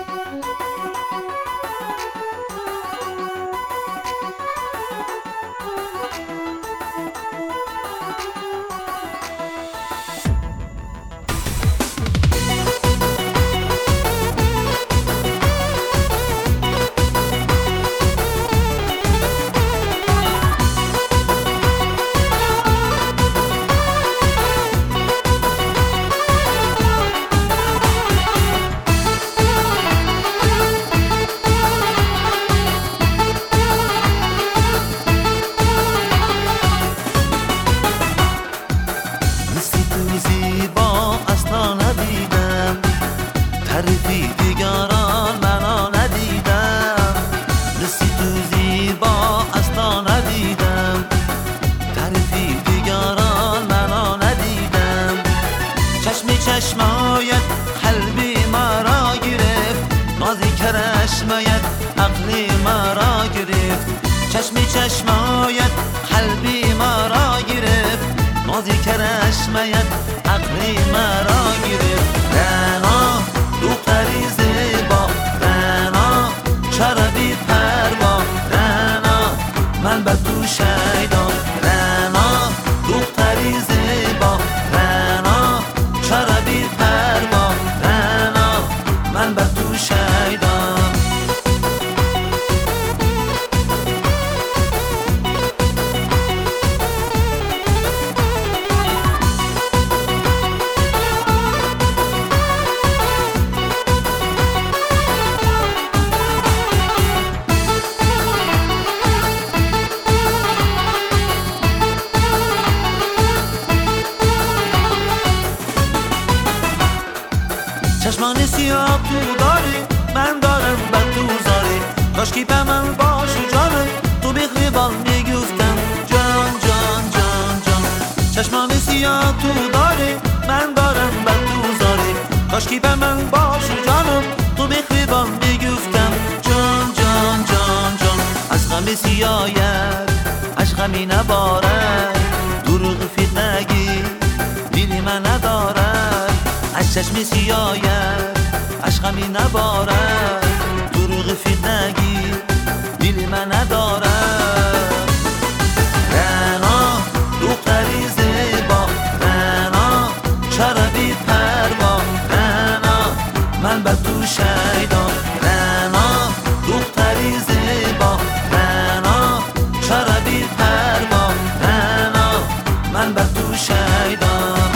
تعریفی دیگران منو ندیدم، مثل تو زیبا اصلا ندیدم، تعریفی دیگران منو ندیدم. چشمی چشمایت قلبی مرا گرفت، نازی کرشمایت عقلی مرا گرفت. چشمی چشمایت قلبی مرا گرفت، نازی کرشمایت عقلی مرا گرفت. رنا دختری زیبا، رنا چرا بی پروا، رنا من به تو شیدا. رنا دختری زیبا، رنا چرا بی پروا، رنا من به تو شیدا. چشمان سیاه تو داری، من دارم به تو زاری. کاشکی به من باشی جانم، تو بخیبال میگفتم جان جان جان جان. چشمان سیاه تو داری، من دارم به تو زاری. کاشکی به من باشی جانم، تو بخیبال میگفتم جان جان جان جان. از غم سیاهت عشقمی نبارد، دروغ فتنگی دلی من ندارد. از چشم سیاهت عشقمی نبارد، دروغ فتنگی دل من ندارد. رنا دختری زیبا، رنا چرا بی پروا، رنا من به تو شیدا. رنا دختری زیبا، رنا چرا بی پروا، رنا من به تو شیدا.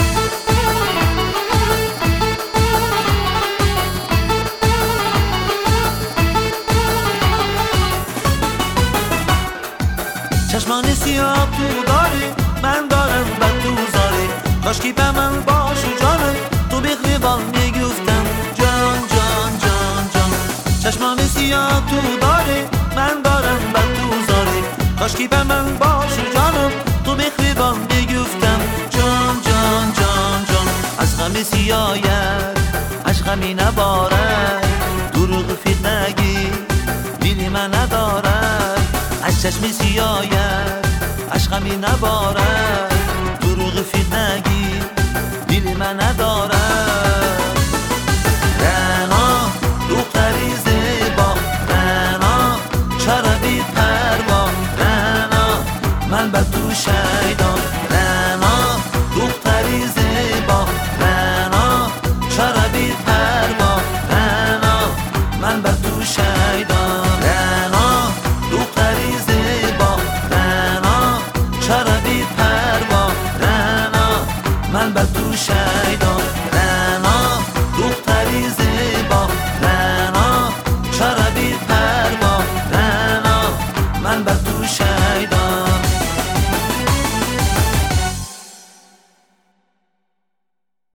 چشمان سیاه تو داری، من دارم به تو زاری. کاشکی به من باشی جانم، تو بخیبال میگفتم جان جان جان جان. چشمان سیاه تو داری، من دارم به تو زاری. کاشکی به من باشی جانم، تو بخیبال میگفتم جان جان جان جان. از غم سیاهت عشقمی نبارد، دروغ فتنگی دلی من ندارد. از چشم سیاهت عشقمی نبارد، دروغ فتنگی دل من ندارد. رنا دختری زیبا، رنا چرا بی پروا، رنا من به تو شیدا. رنا دختری زیبا، رنا چرا بی پروا، رنا من به تو شیدا. رنا دختری زیبا، رنا چرا بی پروا، رنا من به تو شیدا.